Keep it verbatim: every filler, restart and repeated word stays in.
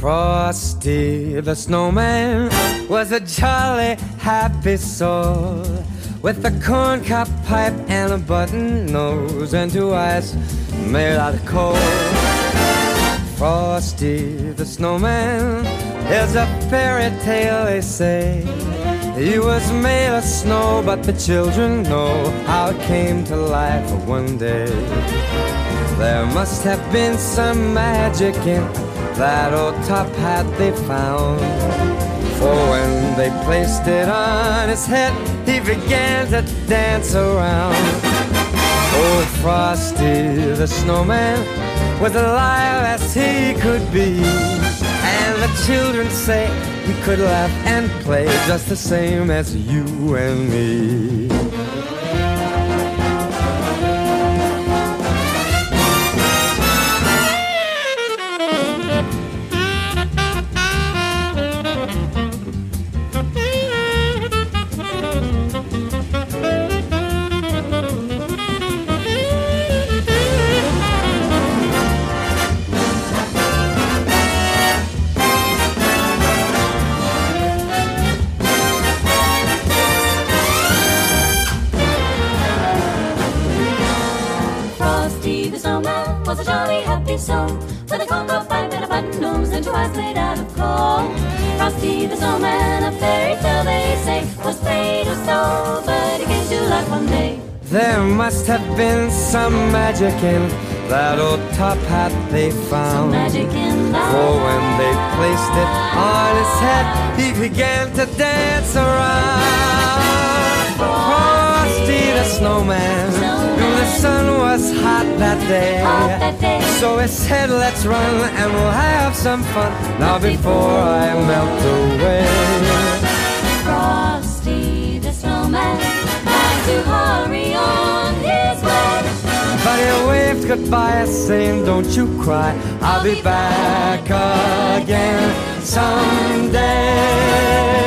Frosty the snowman was a jolly, happy soul, with a corncob pipe and a button nose and two eyes made out of coal. Frosty the snowman is a fairy tale, they say. He was made of snow, but the children know how it came to life one day. There must have been some magic in that old top hat they found, for when they placed it on his head, he began to dance around. Old Frosty the snowman was alive as he could be, and the children say he could laugh and play just the same as you and me. Was a jolly happy soul, with a corncob pipe and a button nose and two eyes made out of coal. Frosty the snowman, a fairy tale they say, was made of snow, but he came to life one day. There must have been some magic in that old top hat they found, some magic in that. For when they placed it on his head, he began to dance around. Frosty the snowman, the sun was hot that day, hot that day. So he said, let's run and we'll have some fun now before I melt away. Frosty the snowman had to hurry on his way, but he waved goodbye saying, don't you cry, I'll be back again someday.